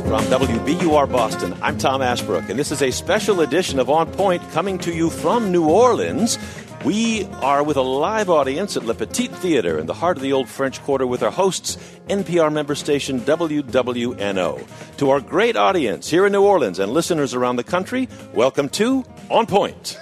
From WBUR Boston, I'm Tom Ashbrook, and this is a special edition of On Point coming to you from New Orleans. We are with a live audience at Le Petit Theater in the heart of the Old French Quarter with our hosts, NPR member station WWNO. To our great audience here in New Orleans and listeners around the country, welcome to On Point.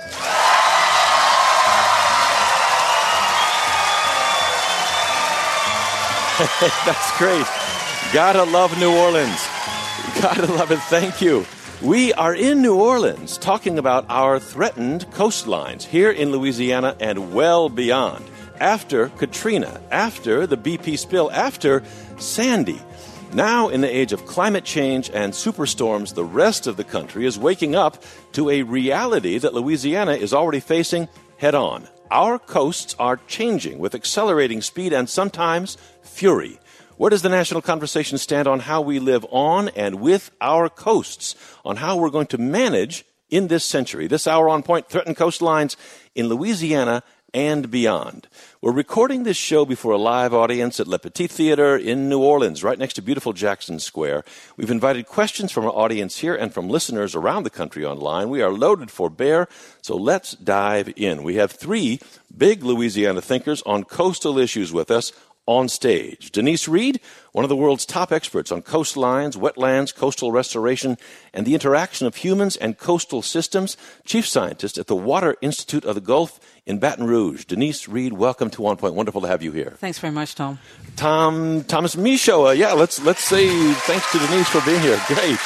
That's great. Gotta love New Orleans. Gotta love it. Thank you. We are in New Orleans talking about our threatened coastlines here in Louisiana and well beyond. After Katrina, after the BP spill, after Sandy. Now, in the age of climate change and superstorms, the rest of the country is waking up to a reality that Louisiana is already facing head-on. Our coasts are changing with accelerating speed and sometimes fury. Where does the national conversation stand on how we live on and with our coasts, on how we're going to manage in this century? This hour On Point, threatened coastlines in Louisiana and beyond. We're recording this show before a live audience at Le Petit Theater in New Orleans, right next to beautiful Jackson Square. We've invited questions from our audience here and from listeners around the country online. We are loaded for bear, so let's dive in. We have three big Louisiana thinkers on coastal issues with us on stage. Denise Reed, one of the world's top experts on coastlines, wetlands, coastal restoration, and the interaction of humans and coastal systems, chief scientist at the Water Institute of the Gulf in Baton Rouge. Denise Reed, welcome to On Point. Wonderful to have you here. Thanks very much, Tom. Thomas Michaud. Let's say thanks to Denise for being here. Great.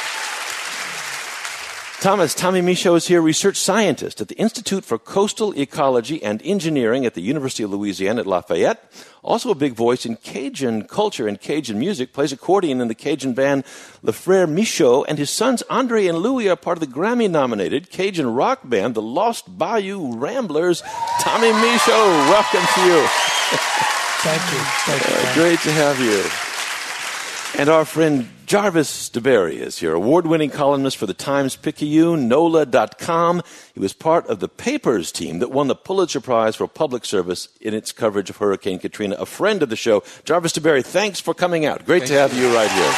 Tommy Michaud is here, research scientist at the Institute for Coastal Ecology and Engineering at the University of Louisiana at Lafayette. Also a big voice in Cajun culture and Cajun music, plays accordion in the Cajun band Le Frère Michaud, and his sons Andre and Louis are part of the Grammy-nominated Cajun rock band, the Lost Bayou Ramblers. Tommy Michaud, welcome to you. Thank you. Great to have you. And our friend Jarvis DeBerry is here, award-winning columnist for the Times-Picayune, NOLA.com. He was part of the Papers team that won the Pulitzer Prize for Public Service in its coverage of Hurricane Katrina. A friend of the show. Jarvis DeBerry, thanks for coming out. Great to have you right here.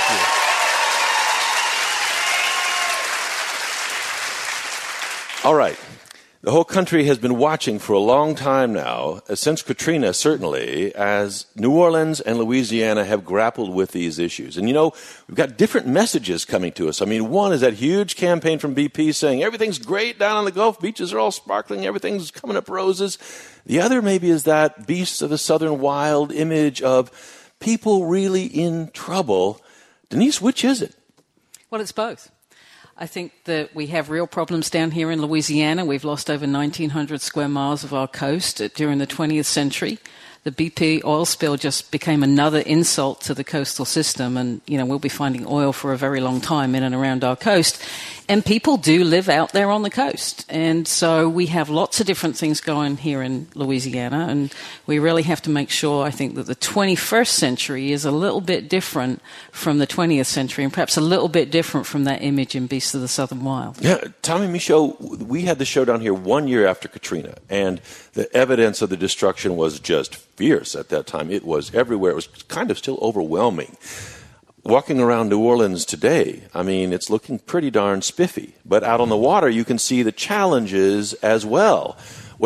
All right. The whole country has been watching for a long time now, since Katrina certainly, as New Orleans and Louisiana have grappled with these issues. And, we've got different messages coming to us. I mean, one is that huge campaign from BP saying everything's great down on the Gulf, beaches are all sparkling, everything's coming up roses. The other maybe is that beasts of the southern wild image of people really in trouble. Denise, which is it? Well, it's both. I think that we have real problems down here in Louisiana. We've lost over 1,900 square miles of our coast during the 20th century. The BP oil spill just became another insult to the coastal system, and, we'll be finding oil for a very long time in and around our coast. And people do live out there on the coast. And so we have lots of different things going here in Louisiana, and we really have to make sure, I think, that the 21st century is a little bit different from the 20th century and perhaps a little bit different from that image in Beasts of the Southern Wild. Yeah, Tommy Michaud, we had the show down here 1 year after Katrina, and the evidence of the destruction was just fierce at that time. It was everywhere. It was kind of still overwhelming. Walking around New Orleans today, I mean, it's looking pretty darn spiffy. But out on the water, you can see the challenges as well.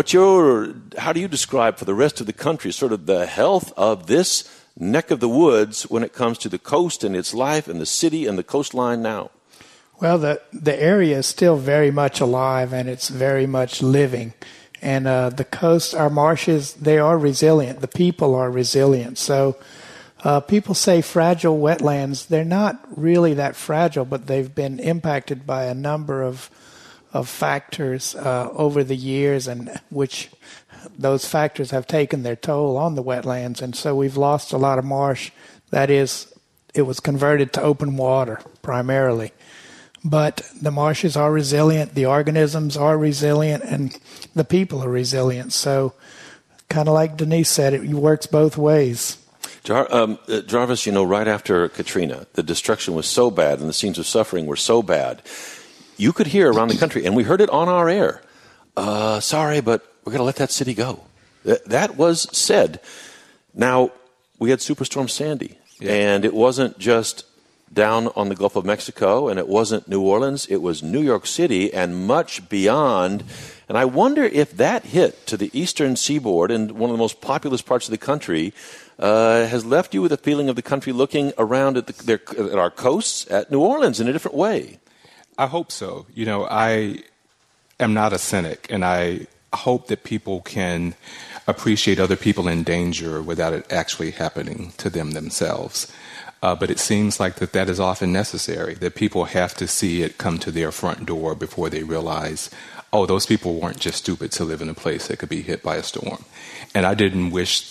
How do you describe for the rest of the country sort of the health of this neck of the woods when it comes to the coast and its life and the city and the coastline now? Well, the area is still very much alive, and it's very much living. And the coast, our marshes, they are resilient. The people are resilient. So people say fragile wetlands. They're not really that fragile, but they've been impacted by a number of factors over the years, and which those factors have taken their toll on the wetlands. And so we've lost a lot of marsh. That is, it was converted to open water primarily. But the marshes are resilient, the organisms are resilient, and the people are resilient. So kind of like Denise said, it works both ways. Jarvis, right after Katrina, the destruction was so bad and the scenes of suffering were so bad. You could hear around the country, and we heard it on our air, sorry, but we're going to let that city go. That was said. Now, we had Superstorm Sandy, and it wasn't just down on the Gulf of Mexico, and it wasn't New Orleans, it was New York City and much beyond. And I wonder if that hit to the eastern seaboard and one of the most populous parts of the country has left you with a feeling of the country looking around at our coasts, at New Orleans in a different way. I hope so. I am not a cynic, and I hope that people can appreciate other people in danger without it actually happening to them themselves. But it seems like that is often necessary, that people have to see it come to their front door before they realize, oh, those people weren't just stupid to live in a place that could be hit by a storm. And I didn't wish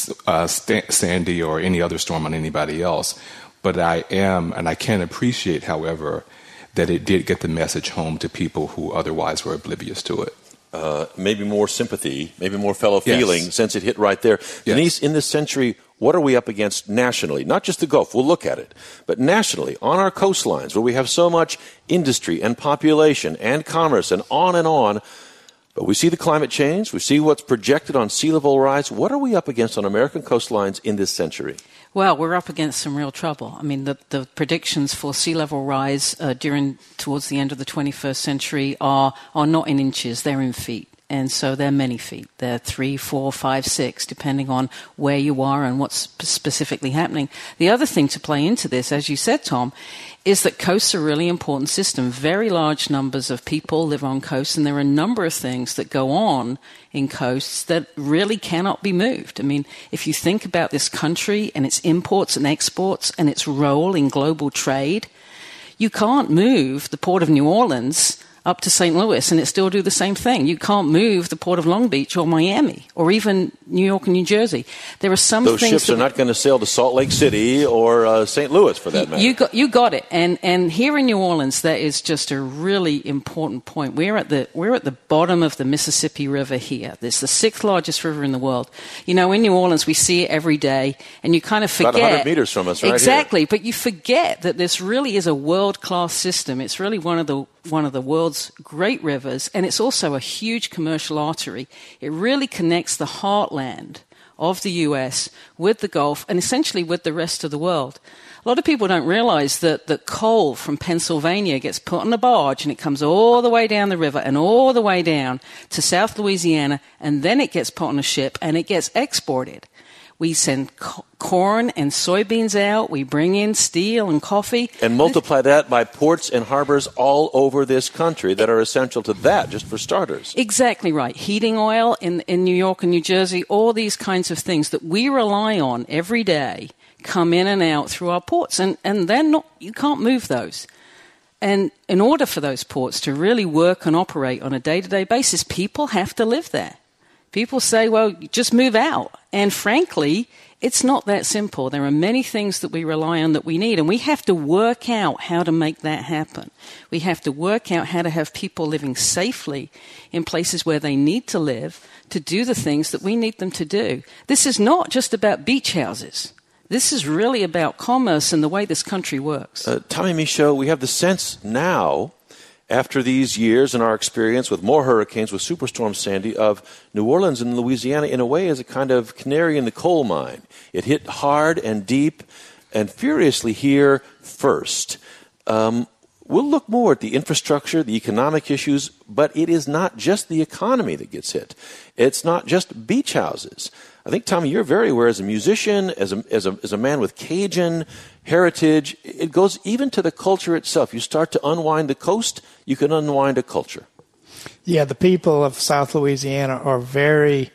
Sandy or any other storm on anybody else, but I am, and I can appreciate, however, that it did get the message home to people who otherwise were oblivious to it. Maybe more sympathy, maybe more fellow feeling, since it hit right there. Yes. Denise, in this century, what are we up against nationally? Not just the Gulf, we'll look at it, but nationally, on our coastlines, where we have so much industry and population and commerce and on. But we see the climate change, we see what's projected on sea level rise. What are we up against on American coastlines in this century? Well, we're up against some real trouble. I mean, the predictions for sea level rise towards the end of the 21st century are not in inches, they're in feet. And so they're many feet. They're 3, 4, 5, 6, depending on where you are and what's specifically happening. The other thing to play into this, as you said, Tom, is that coasts are a really important system. Very large numbers of people live on coasts, and there are a number of things that go on in coasts that really cannot be moved. I mean, if you think about this country and its imports and exports and its role in global trade, you can't move the Port of New Orleans up to St. Louis and it still do the same thing. You can't move the Port of Long Beach or Miami or even New York and New Jersey. There are some things... Those ships are not going to sail to Salt Lake City or St. Louis, for that matter. You got it. And here in New Orleans, that is just a really important point. We're at the bottom of the Mississippi River here. It's the 6th largest river in the world. In New Orleans, we see it every day, and you kind of forget... About 100 meters from us, right? Exactly, here. But you forget that this really is a world-class system. It's really one of the world's great rivers, and it's also a huge commercial artery. It really connects the heartland of the U.S. with the Gulf and essentially with the rest of the world. A lot of people don't realize that coal from Pennsylvania gets put on a barge and it comes all the way down the river and all the way down to South Louisiana, and then it gets put on a ship and it gets exported. We send corn and soybeans out. We bring in steel and coffee. And multiply that by ports and harbors all over this country that are essential to that, just for starters. Exactly right. Heating oil in New York and New Jersey, all these kinds of things that we rely on every day come in and out through our ports. And they're not, you can't move those. And in order for those ports to really work and operate on a day-to-day basis, people have to live there. People say, well, just move out. And frankly, it's not that simple. There are many things that we rely on that we need, and we have to work out how to make that happen. We have to work out how to have people living safely in places where they need to live to do the things that we need them to do. This is not just about beach houses. This is really about commerce and the way this country works. Tommy Michaud, we have the sense now, after these years and our experience with more hurricanes, with Superstorm Sandy, of New Orleans and Louisiana in a way as a kind of canary in the coal mine. It hit hard and deep and furiously here first. We'll look more at the infrastructure, the economic issues, but it is not just the economy that gets hit. It's not just beach houses. I think, Tommy, you're very aware as a musician, as a man with Cajun heritage, it goes even to the culture itself. You start to unwind the coast, you can unwind a culture. Yeah, the people of South Louisiana are very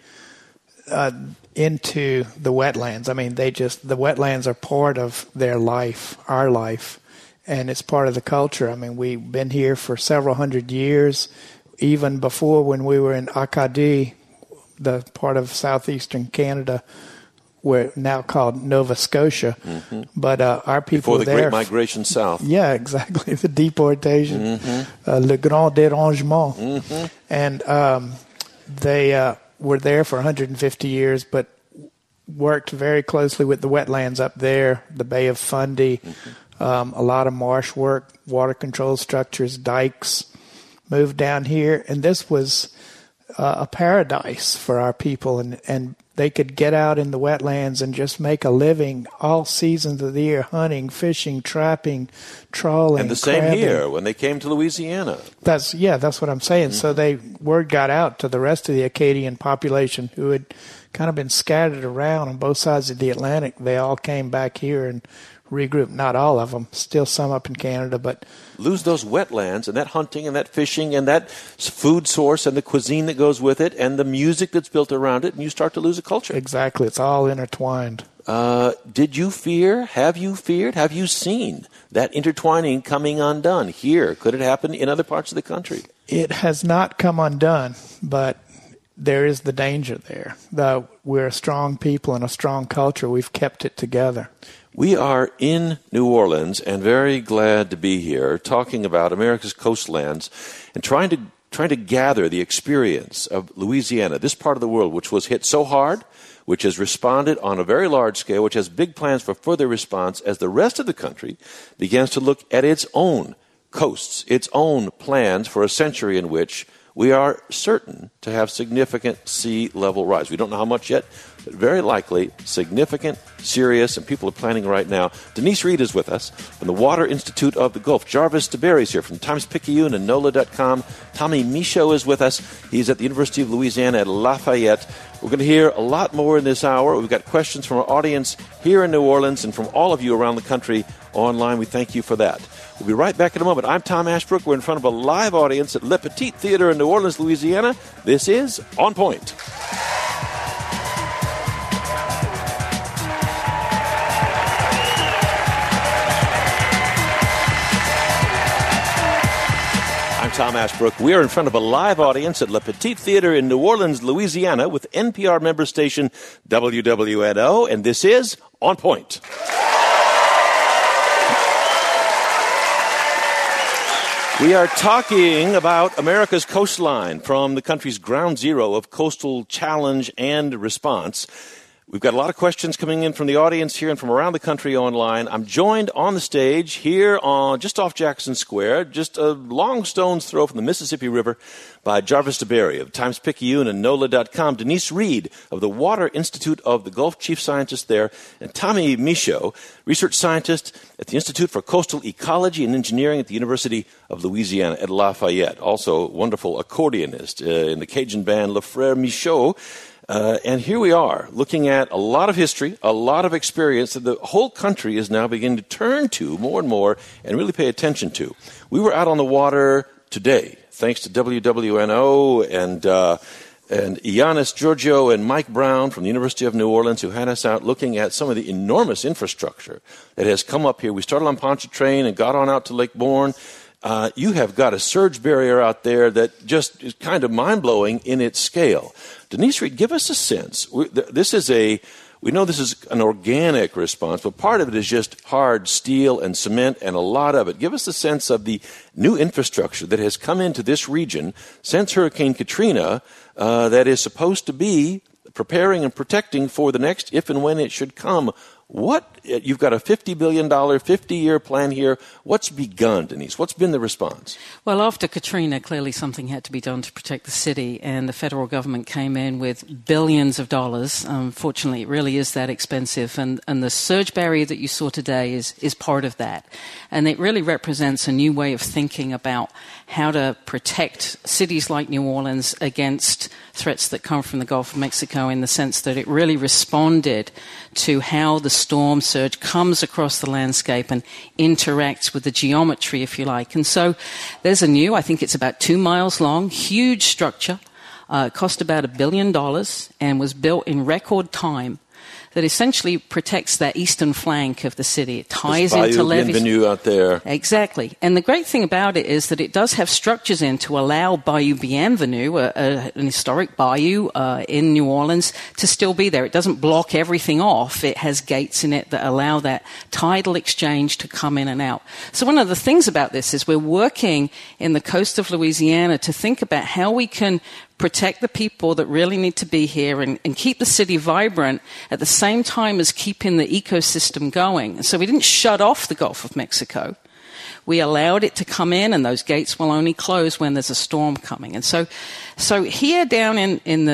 into the wetlands. I mean, the wetlands are part of their life, our life, and it's part of the culture. I mean, we've been here for several hundred years, even before when we were in Acadie, the part of southeastern Canada, we're now called Nova Scotia. Mm-hmm. But our people before the Great Migration South. Yeah, exactly. The deportation, le grand dérangement. Mm-hmm. And they were there for 150 years, but worked very closely with the wetlands up there, the Bay of Fundy, a lot of marsh work, water control structures, dikes, moved down here. And this was a paradise for our people, and they could get out in the wetlands and just make a living all seasons of the year, hunting, fishing, trapping, trawling, and the same crabbing. here when they came to Louisiana. That's what I'm saying. So word got out to the rest of the Acadian population who had kind of been scattered around on both sides of the Atlantic. They all came back here and regrouped. Not all of them, still some up in Canada, but lose those wetlands and that hunting and that fishing and that food source and the cuisine that goes with it and the music that's built around it, and you start to lose a culture. Exactly. It's all intertwined. Did you fear? Have you feared? Have you seen that intertwining coming undone here? Could it happen in other parts of the country? It has not come undone, but there is the danger there. We're a strong people and a strong culture. We've kept it together. We are in New Orleans and very glad to be here talking about America's coastlands and trying to gather the experience of Louisiana, this part of the world which was hit so hard, which has responded on a very large scale, which has big plans for further response as the rest of the country begins to look at its own coasts, its own plans for a century in which we are certain to have significant sea level rise. We don't know how much yet, but very likely significant, serious, and people are planning right now. Denise Reed is with us from the Water Institute of the Gulf. Jarvis DeBerry is here from Times-Picayune and NOLA.com. Tommy Michaud is with us. He's at the University of Louisiana at Lafayette. We're going to hear a lot more in this hour. We've got questions from our audience here in New Orleans and from all of you around the country online. We thank you for that. We'll be right back in a moment. I'm Tom Ashbrook. We're in front of a live audience at Le Petit Theater in New Orleans, Louisiana. This is On Point. I'm Tom Ashbrook. We are in front of a live audience at Le Petit Theater in New Orleans, Louisiana, with NPR member station WWNO, and this is On Point. We are talking about America's coastline from the country's ground zero of coastal challenge and response. We've got a lot of questions coming in from the audience here and from around the country online. I'm joined on the stage here just off Jackson Square, just a long stone's throw from the Mississippi River, by Jarvis DeBerry of Times-Picayune and NOLA.com, Denise Reed of the Water Institute of the Gulf, chief scientist there, and Tommy Michaud, research scientist at the Institute for Coastal Ecology and Engineering at the University of Louisiana at Lafayette. Also a wonderful accordionist in the Cajun band Le Frère Michaud. And here we are, looking at a lot of history, a lot of experience that the whole country is now beginning to turn to more and more and really pay attention to. We were out on the water today, thanks to WWNO and Giannis Giorgio and Mike Brown from the University of New Orleans, who had us out looking at some of the enormous infrastructure that has come up here. We started on Pontchartrain and got on out to Lake Bourne. You have got a surge barrier out there that just is kind of mind-blowing in its scale. Denise Reed, give us a sense. We know this is an organic response, but part of it is just hard steel and cement and a lot of it. Give us a sense of the new infrastructure that has come into this region since Hurricane Katrina that is supposed to be preparing and protecting for the next if and when it should come. You've got a $50 billion, 50-year plan here. What's begun, Denise? What's been the response? Well, after Katrina, clearly something had to be done to protect the city, and the federal government came in with billions of dollars. Fortunately, it really is that expensive, and the surge barrier that you saw today is part of that. And it really represents a new way of thinking about how to protect cities like New Orleans against threats that come from the Gulf of Mexico, in the sense that it really responded to how the storm surge comes across the landscape and interacts with the geometry, if you like. And so there's I think it's about 2 miles long, huge structure, cost about $1 billion and was built in record time, that essentially protects that eastern flank of the city. It ties into levees. Bienvenue out there. Exactly. And the great thing about it is that it does have structures in to allow Bayou Bienvenue, an historic bayou in New Orleans, to still be there. It doesn't block everything off. It has gates in it that allow that tidal exchange to come in and out. So one of the things about this is we're working in the coast of Louisiana to think about how we can protect the people that really need to be here and keep the city vibrant at the same time as keeping the ecosystem going. So we didn't shut off the Gulf of Mexico. We allowed it to come in, and those gates will only close when there's a storm coming. And so here down in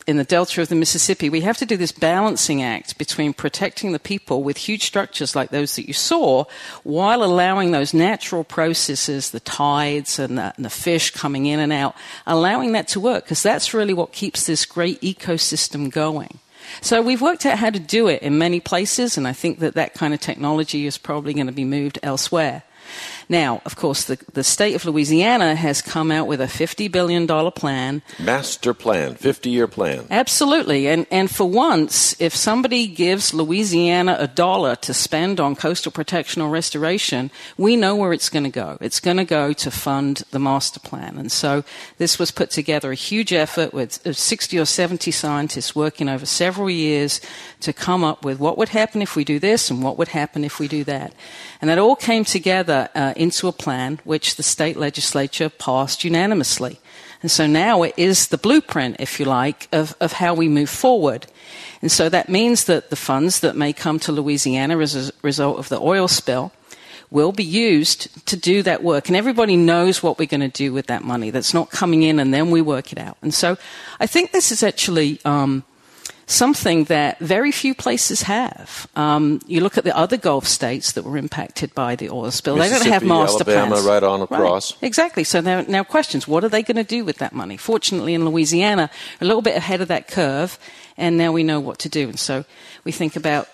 in the delta of the Mississippi, we have to do this balancing act between protecting the people with huge structures like those that you saw, while allowing those natural processes, the tides and the fish coming in and out, allowing that to work, because that's really what keeps this great ecosystem going. So we've worked out how to do it in many places, and I think that kind of technology is probably going to be moved elsewhere. Now, of course, the state of Louisiana has come out with a $50 billion plan. Master plan, 50-year plan. Absolutely. And for once, if somebody gives Louisiana $1 to spend on coastal protection or restoration, we know where it's going to go. It's going to go to fund the master plan. And so this was put together, a huge effort with 60 or 70 scientists working over several years to come up with what would happen if we do this and what would happen if we do that. And that all came together into a plan which the state legislature passed unanimously. And so now it is the blueprint, if you like, of how we move forward. And so that means that the funds that may come to Louisiana as a result of the oil spill will be used to do that work. And everybody knows what we're going to do with that money. That's not coming in and then we work it out. And so I think this is actually something that very few places have. You look at the other Gulf states that were impacted by the oil spill. They don't have master Alabama, plans. right on across. Right. Exactly. So now questions, what are they going to do with that money? Fortunately, in Louisiana, a little bit ahead of that curve, and now we know what to do. And so we think about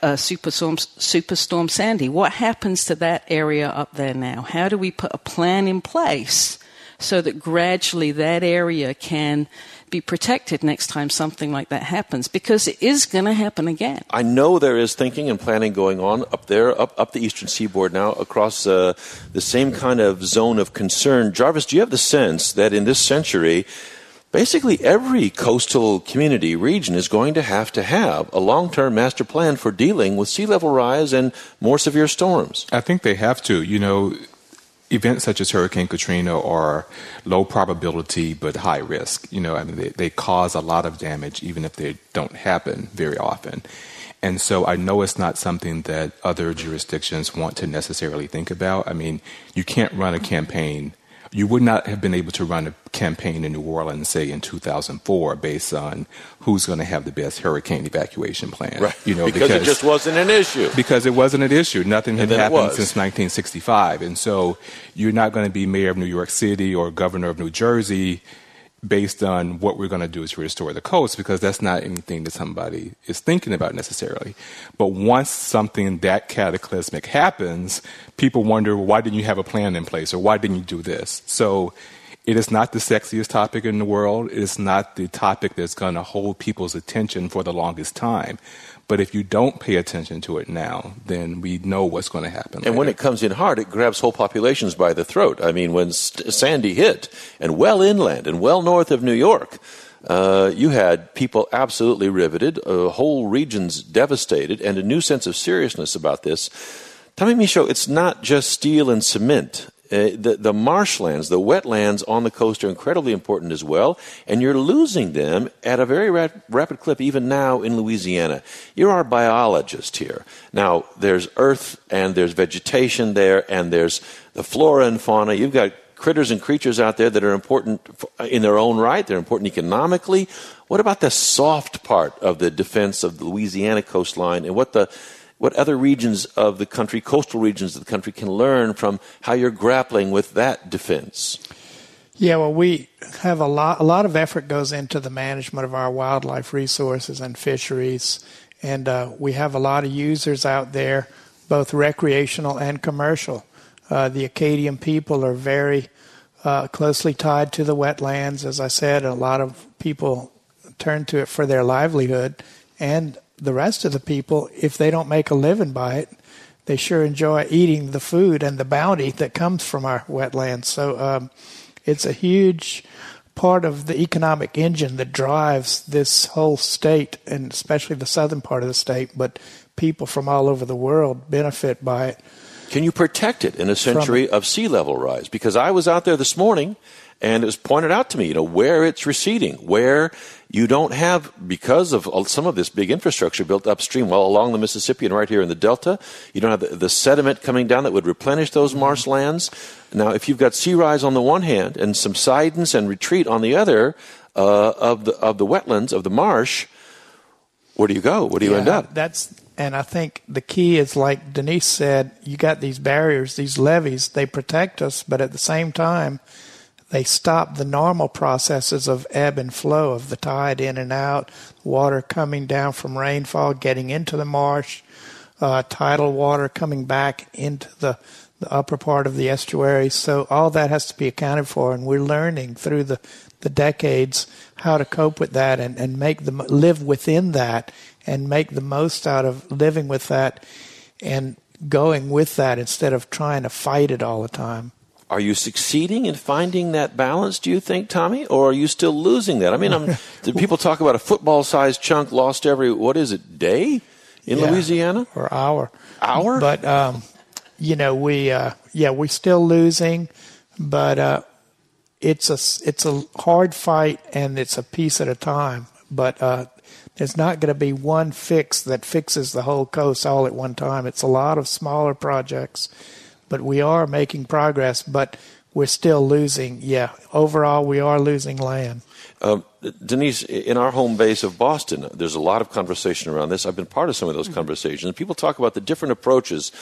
Superstorm Sandy. What happens to that area up there now? How do we put a plan in place so that gradually that area can be protected next time something like that happens, because it is going to happen again. I know there is thinking and planning going on up there, up the eastern seaboard now, across the same kind of zone of concern. Jarvis, do you have the sense that in this century, basically every coastal community region is going to have a long-term master plan for dealing with sea level rise and more severe storms? I think they have to. You know, events such as Hurricane Katrina are low probability but high risk. You know, I mean, they cause a lot of damage even if they don't happen very often. And so I know it's not something that other jurisdictions want to necessarily think about. I mean, you can't run a campaign. You would not have been able to run a campaign in New Orleans, say, in 2004 based on who's going to have the best hurricane evacuation plan. Right. You know, because it just wasn't an issue. Because it wasn't an issue. Nothing had happened since 1965. And so you're not going to be mayor of New York City or governor of New Jersey based on what we're going to do to restore the coast, because that's not anything that somebody is thinking about necessarily. But once something that cataclysmic happens, people wonder, well, why didn't you have a plan in place, or why didn't you do this? So it is not the sexiest topic in the world. It is not the topic that's going to hold people's attention for the longest time. But if you don't pay attention to it now, then we know what's going to happen later. And when it comes in hard, it grabs whole populations by the throat. I mean, when Sandy hit, and well inland and well north of New York, you had people absolutely riveted, whole regions devastated, and a new sense of seriousness about this. Tommy Michaud, it's not just steel and cement. The marshlands, the wetlands on the coast are incredibly important as well, and you're losing them at a very rapid clip even now in Louisiana. You're our biologist here. Now, there's earth and there's vegetation there, and there's the flora and fauna. You've got critters and creatures out there that are important in their own right. They're important economically. What about the soft part of the defense of the Louisiana coastline, and what other regions of the country, coastal regions of the country, can learn from how you're grappling with that defense? Yeah, well, we have a lot of effort goes into the management of our wildlife resources and fisheries, and we have a lot of users out there, both recreational and commercial. The Acadian people are very closely tied to the wetlands. As I said, a lot of people turn to it for their livelihood, and the rest of the people, if they don't make a living by it, they sure enjoy eating the food and the bounty that comes from our wetlands. So it's a huge part of the economic engine that drives this whole state, and especially the southern part of the state, but people from all over the world benefit by it. Can you protect it in a century of sea level rise? Because I was out there this morning, and it was pointed out to me, where it's receding, where you don't have, because of some of this big infrastructure built upstream, well, along the Mississippi and right here in the Delta, you don't have the sediment coming down that would replenish those marshlands. Now, if you've got sea rise on the one hand and subsidence and retreat on the other, of the wetlands, of the marsh, where do you go? Where do you end up? And I think the key is, like Denise said, you got these barriers, these levees, they protect us, but at the same time, they stop the normal processes of ebb and flow of the tide in and out, water coming down from rainfall, getting into the marsh, tidal water coming back into the upper part of the estuary. So all that has to be accounted for, and we're learning through the decades how to cope with that and make them live within that and make the most out of living with that and going with that instead of trying to fight it all the time. Are you succeeding in finding that balance, do you think, Tommy, or are you still losing that? I mean, people talk about a football-sized chunk lost every, day in Louisiana? Or hour. Hour? But, we're still losing, but it's a hard fight, and it's a piece at a time. But there's not going to be one fix that fixes the whole coast all at one time. It's a lot of smaller projects, but we are making progress, but we're still losing. Yeah, overall, we are losing land. Denise, in our home base of Boston, there's a lot of conversation around this. I've been part of some of those conversations. People talk about the different approaches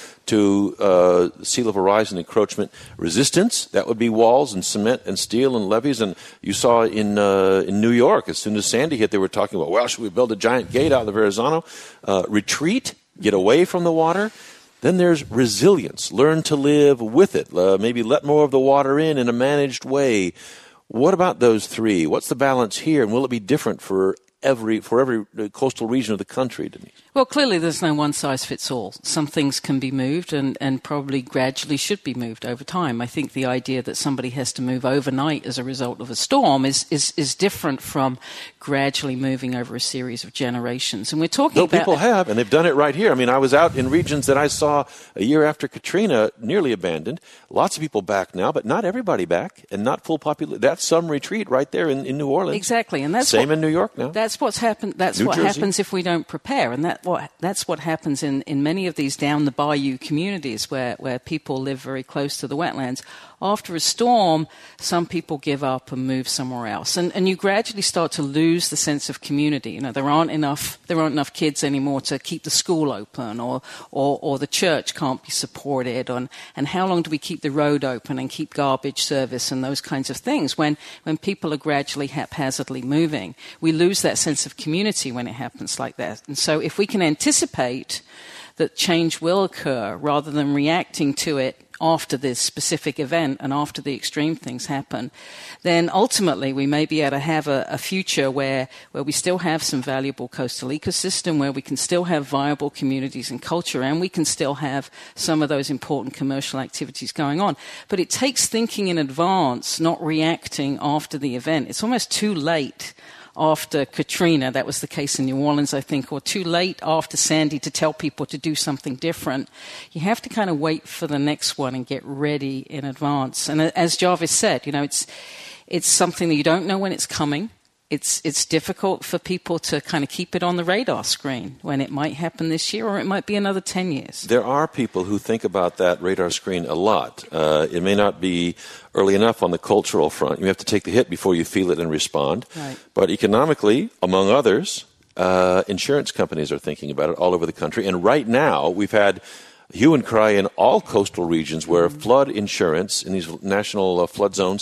to sea level rise and encroachment resistance. That would be walls and cement and steel and levees. And you saw in New York, as soon as Sandy hit, they were talking about, well, should we build a giant gate out of Verrazano? Retreat, get away from the water. Then there's resilience. Learn to live with it. Maybe let more of the water in a managed way. What about those three? What's the balance here, and will it be different for every coastal region of the country, Denise? Well, clearly there's no one-size-fits-all. Some things can be moved and probably gradually should be moved over time. I think the idea that somebody has to move overnight as a result of a storm is different from gradually moving over a series of generations. And we're talking about... people have, and they've done it right here. I mean, I was out in regions that I saw a year after Katrina nearly abandoned. Lots of people back now, but not everybody back, and not full population. That's some retreat right there in New Orleans. Exactly. And that's Same in New York now. That's what's happened. That's what happens if we don't prepare, and that's what happens in many of these down the bayou communities where people live very close to the wetlands. After a storm, some people give up and move somewhere else, and you gradually start to lose the sense of community. You know, there aren't enough kids anymore to keep the school open, or the church can't be supported, and how long do we keep the road open and keep garbage service and those kinds of things when people are gradually haphazardly moving? We lose that sense of community when it happens like that. And so if we can anticipate that change will occur rather than reacting to it after this specific event and after the extreme things happen, then ultimately we may be able to have a future where we still have some valuable coastal ecosystem, where we can still have viable communities and culture, and we can still have some of those important commercial activities going on. But it takes thinking in advance, not reacting after the event. It's almost too late after Katrina, that was the case in New Orleans, I think, or too late after Sandy to tell people to do something different. You have to kind of wait for the next one and get ready in advance. And as Jarvis said, you know, it's something that you don't know when it's coming. It's difficult for people to kind of keep it on the radar screen when it might happen this year, or it might be another 10 years. There are people who think about that radar screen a lot. It may not be early enough on the cultural front. You have to take the hit before you feel it and respond. Right. But economically, among others, insurance companies are thinking about it all over the country. And right now, we've had hue and cry in all coastal regions where flood insurance in these national flood zones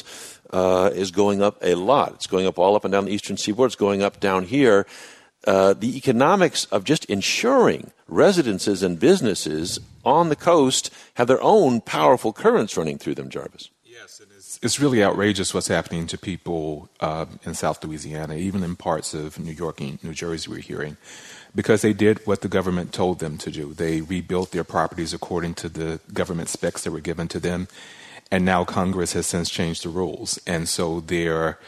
is going up a lot. It's going up all up and down the eastern seaboard. It's going up down here. The economics of just insuring residences and businesses on the coast have their own powerful currents running through them, Jarvis. Yes, it's really outrageous what's happening to people in South Louisiana, even in parts of New York and New Jersey we're hearing, because they did what the government told them to do. They rebuilt their properties according to the government specs that were given to them. And now Congress has since changed the rules. And so their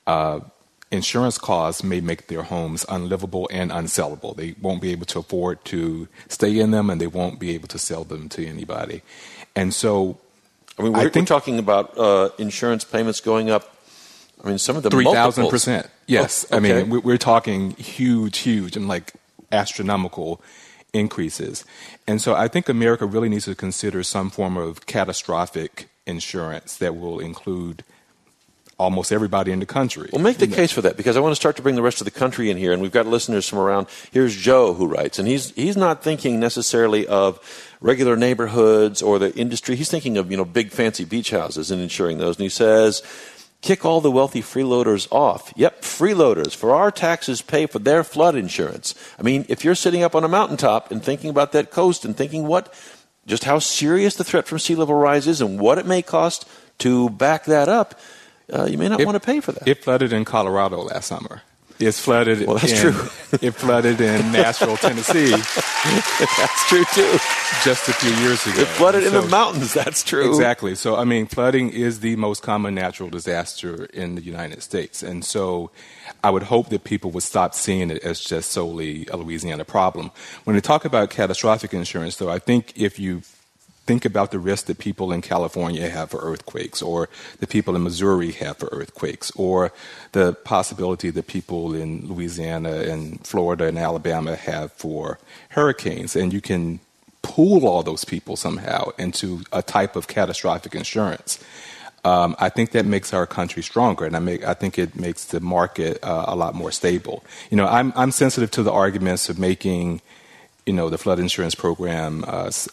insurance costs may make their homes unlivable and unsellable. They won't be able to afford to stay in them, and they won't be able to sell them to anybody. And so I mean, we're talking about insurance payments going up. I mean, some of them 3,000%. Yes. Oh, okay. I mean, we're talking huge, and like astronomical increases. And so I think America really needs to consider some form of catastrophic insurance that will include almost everybody in the country. Well, make the case for that, because I want to start to bring the rest of the country in here, and we've got listeners from around. Here's Joe who writes, and he's not thinking necessarily of regular neighborhoods or the industry. He's thinking of, big fancy beach houses and insuring those. And he says, kick all the wealthy freeloaders off. Yep, freeloaders. For our taxes pay for their flood insurance. I mean, if you're sitting up on a mountaintop and thinking about that coast and thinking just how serious the threat from sea level rise is and what it may cost to back that up, you may not want to pay for that. It flooded in Colorado last summer. It's flooded. Well, that's true. It flooded in Nashville, Tennessee. That's true too. Just a few years ago. It flooded in the mountains. That's true. Exactly. So, I mean, flooding is the most common natural disaster in the United States, and so I would hope that people would stop seeing it as just solely a Louisiana problem. When they talk about catastrophic insurance, though, I think if you think about the risk that people in California have for earthquakes, or the people in Missouri have for earthquakes, or the possibility that people in Louisiana and Florida and Alabama have for hurricanes, and you can pool all those people somehow into a type of catastrophic insurance, I think that makes our country stronger, and I think it makes the market a lot more stable. I'm sensitive to the arguments of making the flood insurance program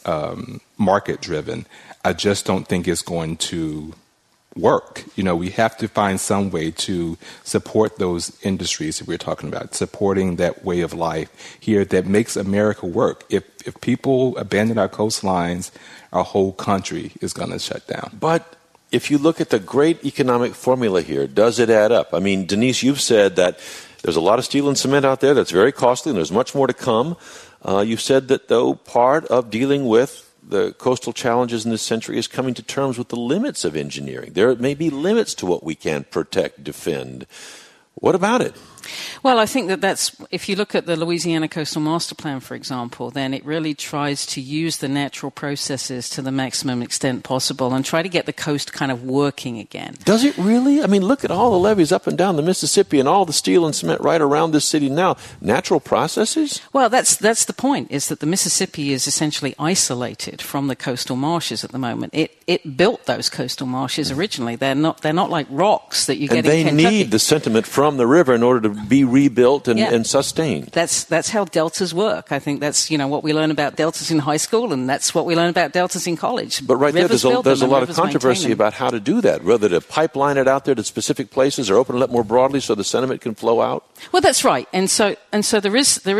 market-driven. I just don't think it's going to work. We have to find some way to support those industries that we're talking about, supporting that way of life here that makes America work. If people abandon our coastlines, our whole country is going to shut down. But if you look at the great economic formula here, does it add up? I mean, Denise, you've said that there's a lot of steel and cement out there that's very costly, and there's much more to come. You said that, though, part of dealing with the coastal challenges in this century is coming to terms with the limits of engineering. There may be limits to what we can protect, defend. What about it? Well, I think that's, if you look at the Louisiana Coastal Master Plan, for example, then it really tries to use the natural processes to the maximum extent possible and try to get the coast kind of working again. Does it really? I mean, look at all the levees up and down the Mississippi and all the steel and cement right around this city now. Natural processes? Well, that's the point, is that the Mississippi is essentially isolated from the coastal marshes at the moment. It built those coastal marshes originally. They're not like rocks that you get in Kentucky. And they need the sentiment from the river in order to be rebuilt and sustained. That's how deltas work. I think that's what we learn about deltas in high school, and that's what we learn about deltas in college. But right there, there's a lot of controversy about how to do that, whether to pipeline it out there to specific places or open it up more broadly so the sediment can flow out. Well, that's right, and so there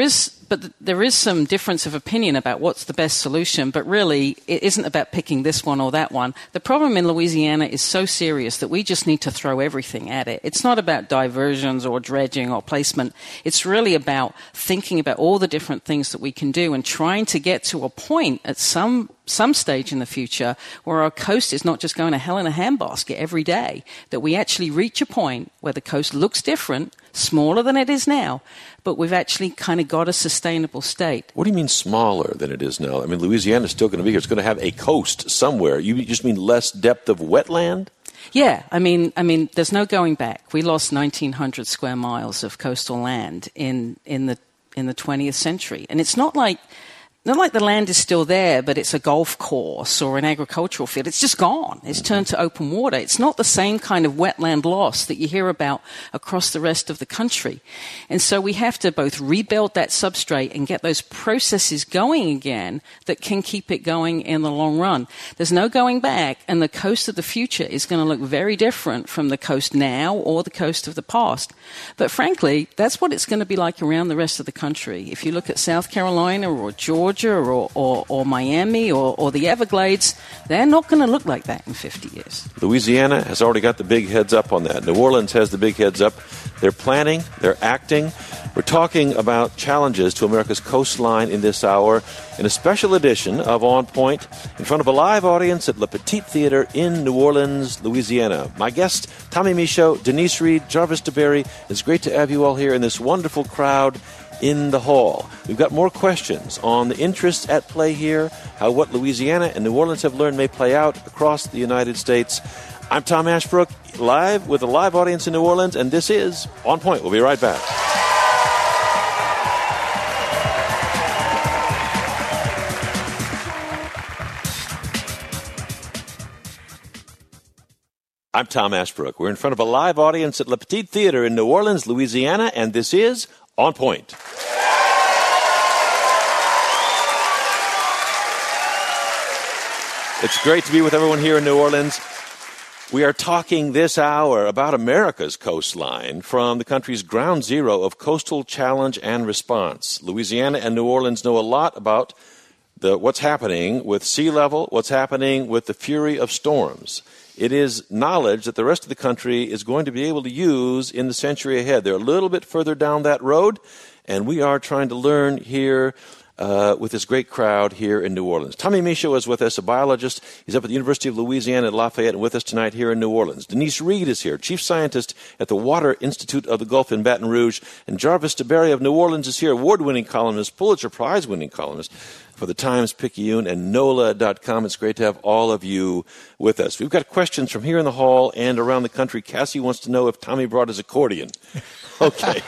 is some difference of opinion about what's the best solution, but really it isn't about picking this one or that one. The problem in Louisiana is so serious that we just need to throw everything at it. It's not about diversions or dredging or placement. It's really about thinking about all the different things that we can do and trying to get to a point at some stage in the future where our coast is not just going to hell in a handbasket every day, that we actually reach a point where the coast looks different, smaller than it is now, but we've actually kind of got a sustainable state. What do you mean smaller than it is now? I mean, Louisiana's still going to be here. It's going to have a coast somewhere. You just mean less depth of wetland? Yeah, I mean, there's no going back. We lost 1,900 square miles of coastal land in the 20th century, and it's not like the land is still there, but it's a golf course or an agricultural field. It's just gone. It's turned to open water. It's not the same kind of wetland loss that you hear about across the rest of the country. And so we have to both rebuild that substrate and get those processes going again that can keep it going in the long run. There's no going back, and the coast of the future is going to look very different from the coast now or the coast of the past. But frankly, that's what it's going to be like around the rest of the country. If you look at South Carolina or Georgia, or Miami or the Everglades, they're not going to look like that in 50 years. Louisiana has already got the big heads up on that. New Orleans has the big heads up. They're planning, they're acting. We're talking about challenges to America's coastline in this hour in a special edition of On Point in front of a live audience at Le Petit Theater in New Orleans, Louisiana. My guests, Tommy Michaud, Denise Reed, Jarvis DeBerry. It's great to have you all here in this wonderful crowd in the hall. We've got more questions on the interests at play here, how what Louisiana and New Orleans have learned may play out across the United States. I'm Tom Ashbrook, live with a live audience in New Orleans, and this is On Point. We'll be right back. I'm Tom Ashbrook. We're in front of a live audience at Le Petit Theater in New Orleans, Louisiana, and this is On Point. It's great to be with everyone here in New Orleans. We are talking this hour about America's coastline from the country's ground zero of coastal challenge and response. Louisiana and New Orleans know a lot about what's happening with sea level, what's happening with the fury of storms. It is knowledge that the rest of the country is going to be able to use in the century ahead. They're a little bit further down that road, and we are trying to learn here with this great crowd here in New Orleans. Tommy Michaud is with us, a biologist. He's up at the University of Louisiana at Lafayette and with us tonight here in New Orleans. Denise Reed is here, chief scientist at the Water Institute of the Gulf in Baton Rouge. And Jarvis DeBerry of New Orleans is here, award-winning columnist, Pulitzer Prize-winning columnist for the Times-Picayune and NOLA.com. It's great to have all of you with us. We've got questions from here in the hall and around the country. Cassie wants to know if Tommy brought his accordion. Okay,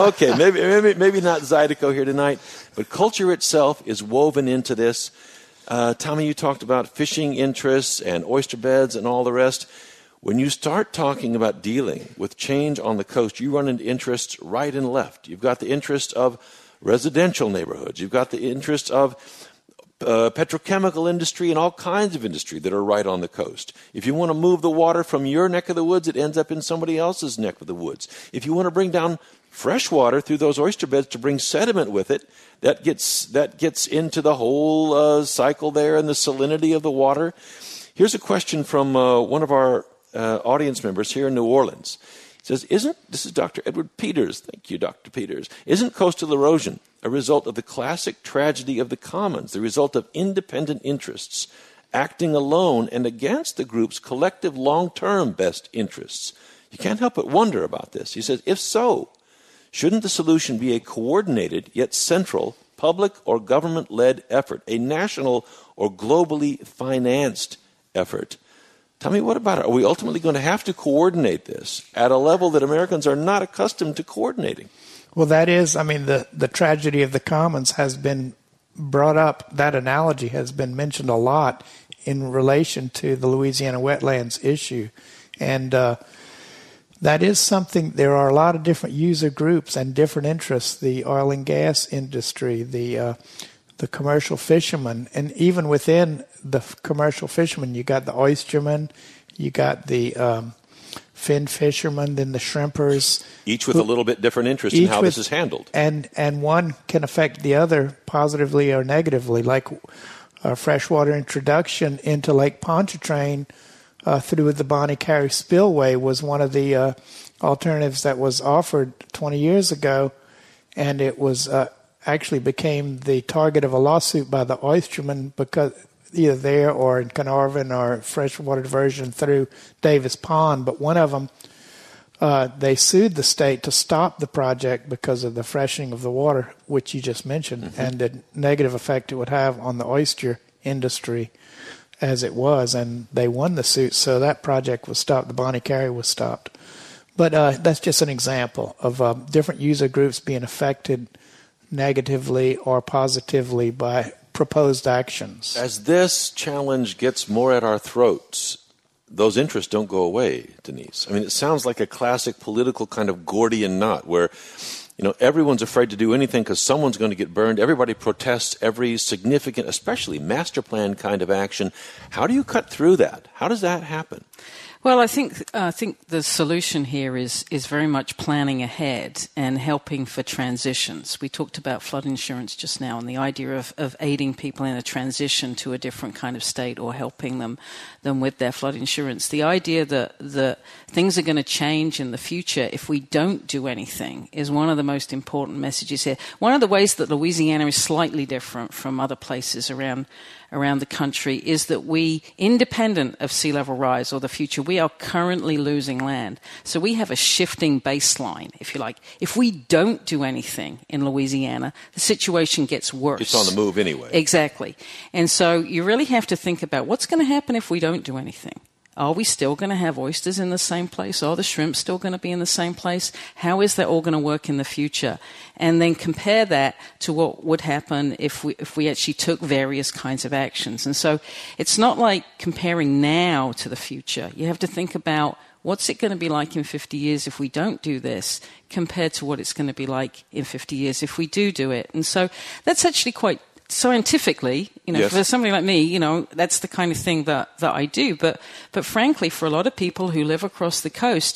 maybe not Zydeco here tonight, but culture itself is woven into this. Tommy, you talked about fishing interests and oyster beds and all the rest. When you start talking about dealing with change on the coast, you run into interests right and left. You've got the interest of residential neighborhoods. You've got the interest of petrochemical industry and all kinds of industry that are right on the coast. If you want to move the water from your neck of the woods, it ends up in somebody else's neck of the woods. If you want to bring down fresh water through those oyster beds to bring sediment with it, that gets into the whole cycle there and the salinity of the water. Here's a question from one of our audience members here in New Orleans. He says, this is Dr. Edward Peters. Thank you, Dr. Peters. Isn't coastal erosion a result of the classic tragedy of the commons, the result of independent interests acting alone and against the group's collective long-term best interests? You can't help but wonder about this. He says, if so, shouldn't the solution be a coordinated yet central public or government-led effort, a national or globally financed effort? Tell me, what about it? Are we ultimately going to have to coordinate this at a level that Americans are not accustomed to coordinating? Well, that is, the tragedy of the commons has been brought up. That analogy has been mentioned a lot in relation to the Louisiana wetlands issue. And that is something, there are a lot of different user groups and different interests, the oil and gas industry, the commercial fishermen, and even within the commercial fishermen, you got the oystermen, you got the fin fishermen, then the shrimpers. Each with a little bit different interest in how this is handled. And one can affect the other positively or negatively, like freshwater introduction into Lake Pontchartrain through the Bonnie Carey Spillway was one of the alternatives that was offered 20 years ago, and it was actually became the target of a lawsuit by the oystermen because either there or in Carnarvon or freshwater diversion through Davis Pond. But one of them, they sued the state to stop the project because of the freshening of the water, which you just mentioned, and the negative effect it would have on the oyster industry as it was. And they won the suit, so that project was stopped. The Bonnie Carey was stopped. But that's just an example of different user groups being affected negatively or positively by proposed actions. As this challenge gets more at our throats, those interests don't go away, Denise. It sounds like a classic political kind of Gordian knot where, everyone's afraid to do anything because someone's going to get burned. Everybody protests every significant, especially master plan kind of action. How do you cut through that? How does that happen? Well, I think the solution here is very much planning ahead and helping for transitions. We talked about flood insurance just now and the idea of aiding people in a transition to a different kind of state or helping them with their flood insurance. The idea that things are going to change in the future if we don't do anything is one of the most important messages here. One of the ways that Louisiana is slightly different from other places around the country is that we, independent of sea level rise or the future, we are currently losing land. So we have a shifting baseline, if you like. If we don't do anything in Louisiana, the situation gets worse. It's on the move anyway. Exactly. And so you really have to think about what's going to happen if we don't do anything. Are we still going to have oysters in the same place? Are the shrimp still going to be in the same place? How is that all going to work in the future? And then compare that to what would happen if we actually took various kinds of actions. And so it's not like comparing now to the future. You have to think about what's it going to be like in 50 years if we don't do this compared to what it's going to be like in 50 years if we do it. And so that's actually quite scientifically, yes. For somebody like me, that's the kind of thing that I do. But frankly, for a lot of people who live across the coast,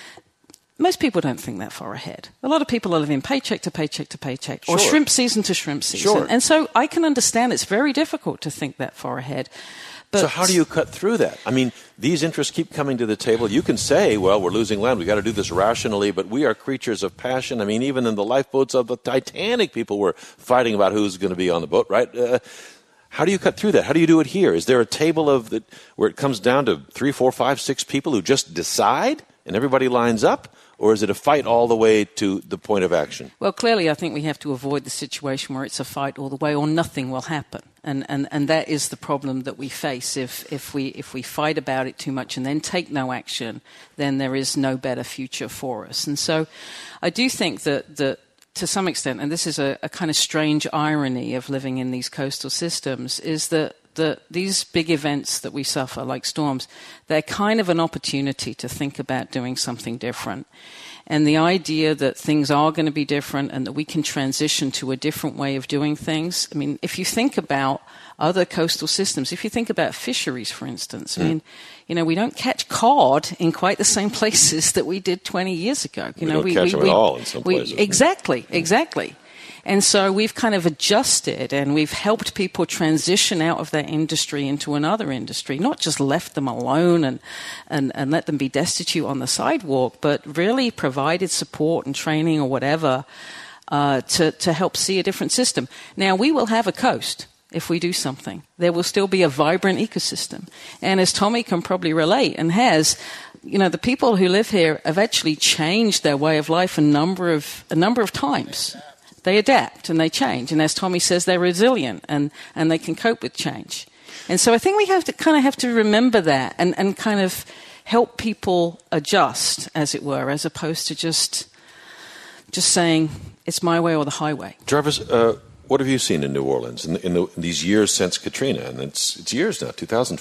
most people don't think that far ahead. A lot of people are living paycheck to paycheck to paycheck, or shrimp season to shrimp season. Sure. And so I can understand it's very difficult to think that far ahead. But so how do you cut through that? I mean, these interests keep coming to the table. You can say, well, we're losing land. We've got to do this rationally, but we are creatures of passion. I mean, even in the lifeboats of the Titanic, people were fighting about who's going to be on the boat, right? How do you cut through that? How do you do it here? Is there a table where it comes down to 3, 4, 5, 6 people who just decide and everybody lines up? Or is it a fight all the way to the point of action? Well, clearly, I think we have to avoid the situation where it's a fight all the way or nothing will happen. And that is the problem that we face. If we fight about it too much and then take no action, then there is no better future for us. And so I do think that to some extent, and this is a kind of strange irony of living in these coastal systems, is that these big events that we suffer, like storms, they're kind of an opportunity to think about doing something different. And the idea that things are going to be different and that we can transition to a different way of doing things. I mean, if you think about other coastal systems, if you think about fisheries, for instance, I mean, we don't catch cod in quite the same places that we did 20 years ago. We don't catch them at all in some places. Exactly. And so we've kind of adjusted and we've helped people transition out of that industry into another industry, not just left them alone and let them be destitute on the sidewalk, but really provided support and training or whatever to help see a different system. Now, we will have a coast if we do something. There will still be a vibrant ecosystem. And as Tommy can probably relate and has, the people who live here have actually changed their way of life a number of times. They adapt and they change. And as Tommy says, they're resilient and they can cope with change. And so I think we have to remember that and kind of help people adjust, as it were, as opposed to just saying it's my way or the highway. Jarvis, what have you seen in New Orleans in these years since Katrina? And it's years now,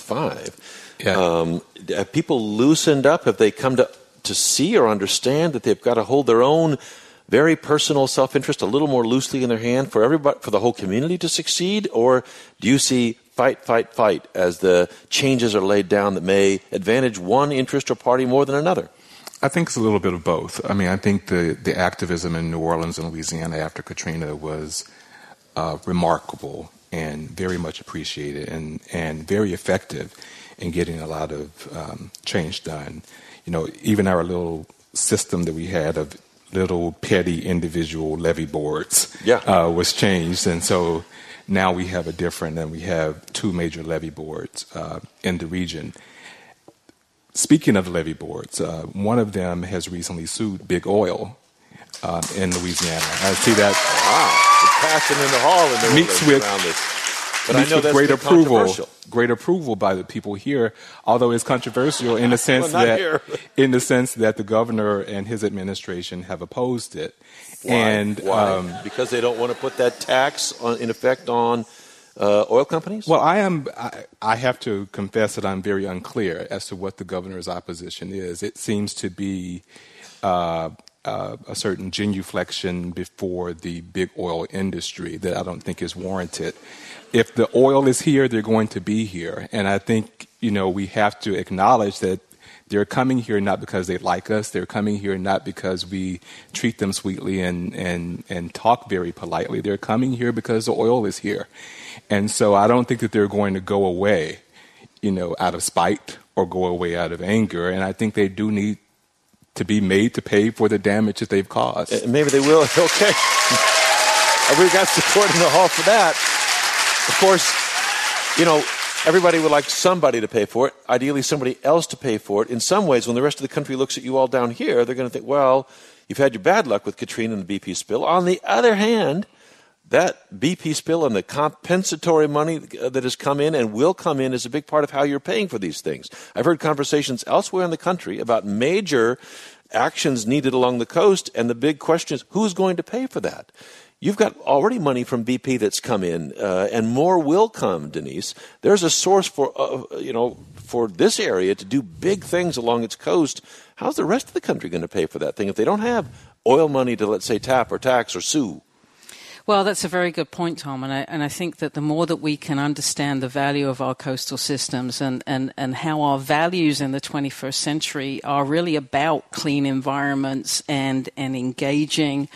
2005. Yeah. Have people loosened up? Have they come to see or understand that they've got to hold their own very personal self-interest a little more loosely in their hand for everybody, for the whole community to succeed? Or do you see fight as the changes are laid down that may advantage one interest or party more than another? I think it's a little bit of both. I mean, I think the activism in New Orleans and Louisiana after Katrina was remarkable and very much appreciated and very effective in getting a lot of change done. Even our little system that we had of little petty individual levee boards was changed. And so now we have we have 2 major levee boards in the region. Speaking of levee boards, one of them has recently sued Big Oil in Louisiana. I see that. Wow. The passion in the hall in the around this. But I know that's great approval by the people here, although it's controversial in the sense that the governor and his administration have opposed it. Why? And why? Because they don't want to put that tax in effect on oil companies? Well, I have to confess that I'm very unclear as to what the governor's opposition is. It seems to be a certain genuflection before the big oil industry that I don't think is warranted. If the oil is here, they're going to be here. And I think, we have to acknowledge that they're coming here not because they like us. They're coming here not because we treat them sweetly and talk very politely. They're coming here because the oil is here. And so I don't think that they're going to go away, out of spite or go away out of anger. And I think they do need to be made to pay for the damage that they've caused. Maybe they will. Okay. We got support in the hall for that. Of course, everybody would like somebody to pay for it, ideally somebody else to pay for it. In some ways, when the rest of the country looks at you all down here, they're going to think, well, you've had your bad luck with Katrina and the BP spill. On the other hand, that BP spill and the compensatory money that has come in and will come in is a big part of how you're paying for these things. I've heard conversations elsewhere in the country about major actions needed along the coast, and the big question is, who's going to pay for that? You've got already money from BP that's come in, and more will come, Denise. There's a source for this area to do big things along its coast. How's the rest of the country going to pay for that thing if they don't have oil money to, let's say, tap or tax or sue? Well, that's a very good point, Tom, and I think that the more that we can understand the value of our coastal systems and how our values in the 21st century are really about clean environments and engaging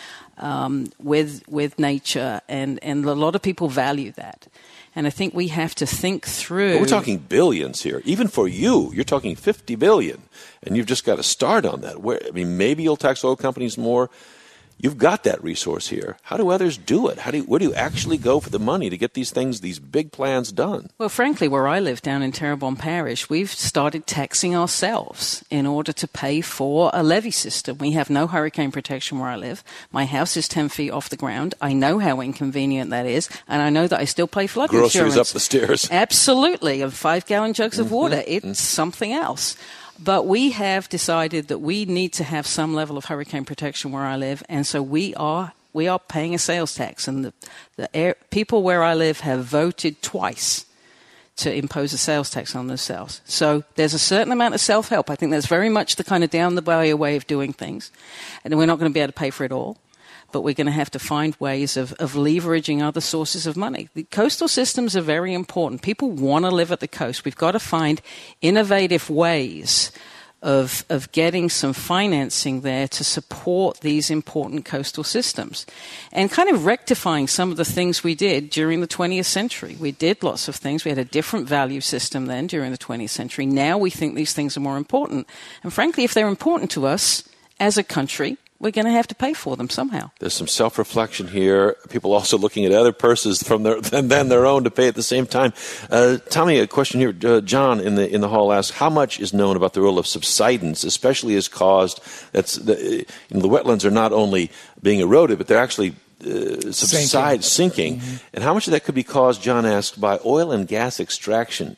with nature, and a lot of people value that. And I think we have to think through... But we're talking billions here. Even for you, you're talking $50 billion, and you've just got to start on that. Maybe you'll tax oil companies more. You've got that resource here. How do others do it? Where do you actually go for the money to get these things, these big plans done? Well, frankly, where I live down in Terrebonne Parish, we've started taxing ourselves in order to pay for a levee system. We have no hurricane protection where I live. My house is 10 feet off the ground. I know how inconvenient that is, and I know that I still pay flood insurance. Groceries up the stairs. Absolutely, and 5-gallon jugs of water. It's something else. But we have decided that we need to have some level of hurricane protection where I live, and so we are paying a sales tax. And the people where I live have voted twice to impose a sales tax on themselves. So there's a certain amount of self-help. I think that's very much the kind of down-the-barrier way of doing things. And we're not going to be able to pay for it all, but we're going to have to find ways of leveraging other sources of money. The coastal systems are very important. People want to live at the coast. We've got to find innovative ways of getting some financing there to support these important coastal systems and kind of rectifying some of the things we did during the 20th century. We did lots of things. We had a different value system then during the 20th century. Now we think these things are more important. And frankly, if they're important to us as a country, we're going to have to pay for them somehow. There's some self-reflection here. People also looking at other purses than their own to pay at the same time. Tommy, a question here. John in the hall asks, how much is known about the role of subsidence, especially as caused? The wetlands are not only being eroded, but they're actually sinking. Mm-hmm. And how much of that could be caused, John asked, by oil and gas extraction?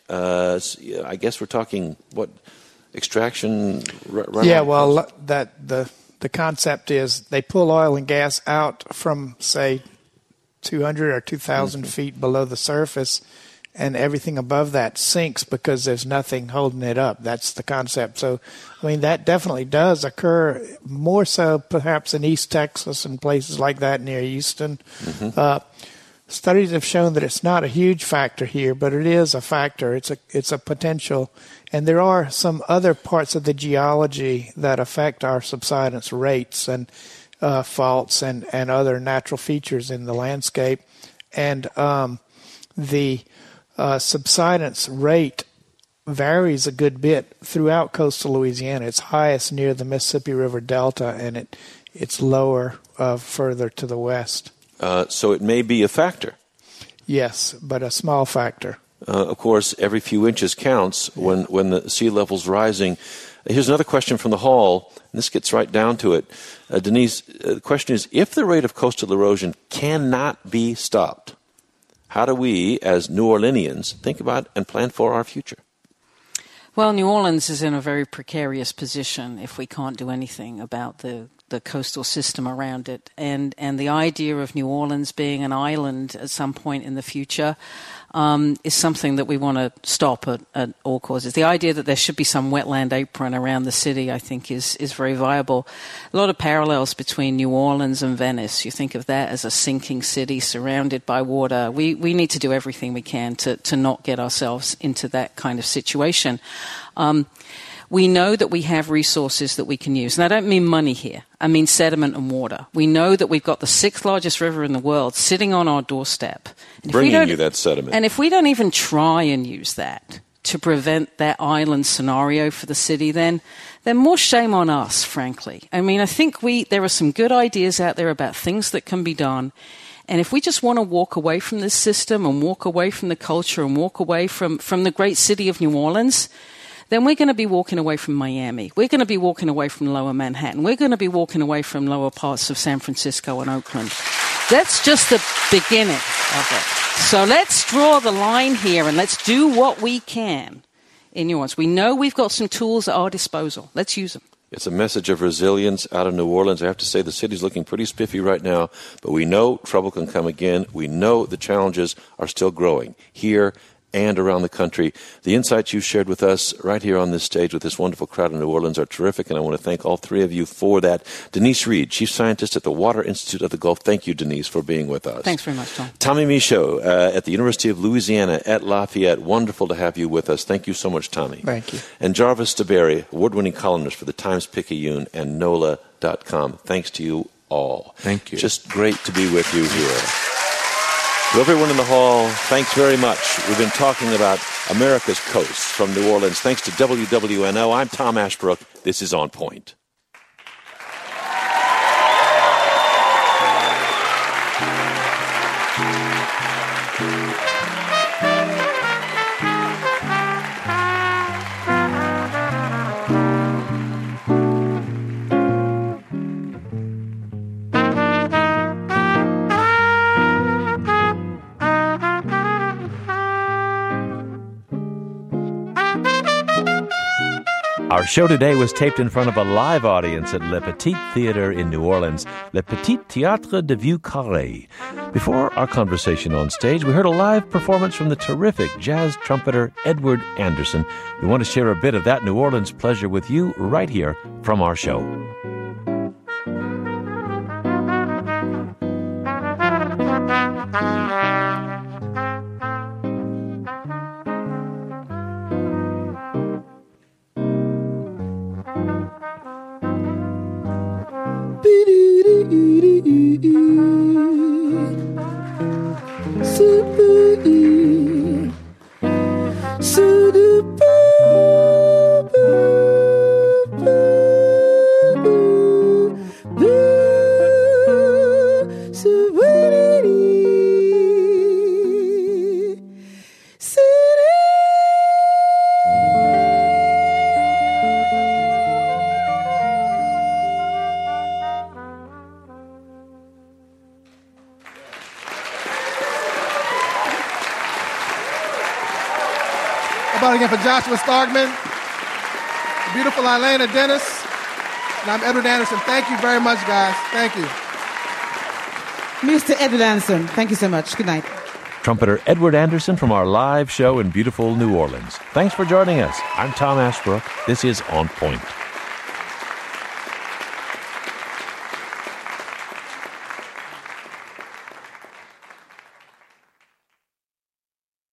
I guess we're talking extraction. Yeah, well, the concept is they pull oil and gas out from, say, 200 or 2,000 feet below the surface, and everything above that sinks because there's nothing holding it up. That's the concept. So, I mean, that definitely does occur, more so perhaps in East Texas and places like that near Houston. Mm-hmm. Studies have shown that it's not a huge factor here, but it is a factor. It's a potential. And there are some other parts of the geology that affect our subsidence rates and faults and other natural features in the landscape. And the subsidence rate varies a good bit throughout coastal Louisiana. It's highest near the Mississippi River Delta, and it's lower further to the west. So it may be a factor. Yes, but a small factor. Of course, every few inches counts when the sea level's rising. Here's another question from the hall, and this gets right down to it. Denise, the question is, if the rate of coastal erosion cannot be stopped, how do we, as New Orleanians, think about and plan for our future? Well, New Orleans is in a very precarious position if we can't do anything about the coastal system around it. And the idea of New Orleans being an island at some point in the future is something that we want to stop at all causes. The idea that there should be some wetland apron around the city, I think, is very viable. A lot of parallels between New Orleans and Venice. You think of that as a sinking city surrounded by water. We need to do everything we can to not get ourselves into that kind of situation. We know that we have resources that we can use. And I don't mean money here. I mean sediment and water. We know that we've got the 6th largest river in the world sitting on our doorstep. And bringing you that sediment. And if we don't even try and use that to prevent that island scenario for the city, then more shame on us, frankly. I mean, I think there are some good ideas out there about things that can be done. And if we just want to walk away from this system and walk away from the culture and walk away from the great city of New Orleans, then we're going to be walking away from Miami. We're going to be walking away from lower Manhattan. We're going to be walking away from lower parts of San Francisco and Oakland. That's just the beginning of it. So let's draw the line here and let's do what we can in New Orleans. We know we've got some tools at our disposal. Let's use them. It's a message of resilience out of New Orleans. I have to say the city's looking pretty spiffy right now, but we know trouble can come again. We know the challenges are still growing here and around the country. The insights you shared with us right here on this stage with this wonderful crowd in New Orleans are terrific, and I want to thank all three of you for that. Denise Reed, Chief Scientist at the Water Institute of the Gulf. Thank you, Denise, for being with us. Thanks very much, Tom. Tommy Michaud at the University of Louisiana at Lafayette. Wonderful to have you with us. Thank you so much, Tommy. Thank you. And Jarvis DeBerry, award-winning columnist for the Times-Picayune and NOLA.com. Thanks to you all. Thank you. Just great to be with you here. To everyone in the hall, thanks very much. We've been talking about America's coast from New Orleans. Thanks to WWNO. I'm Tom Ashbrook. This is On Point. Our show today was taped in front of a live audience at Le Petit Theatre in New Orleans, Le Petit Théâtre de Vieux Carré. Before our conversation on stage, we heard a live performance from the terrific jazz trumpeter Edward Anderson. We want to share a bit of that New Orleans pleasure with you right here from our show. Again for Joshua Starkman, the beautiful Elena Dennis, and I'm Edward Anderson. Thank you very much, guys. Thank you. Mr. Edward Anderson, thank you so much. Good night. Trumpeter Edward Anderson from our live show in beautiful New Orleans. Thanks for joining us. I'm Tom Ashbrook. This is On Point.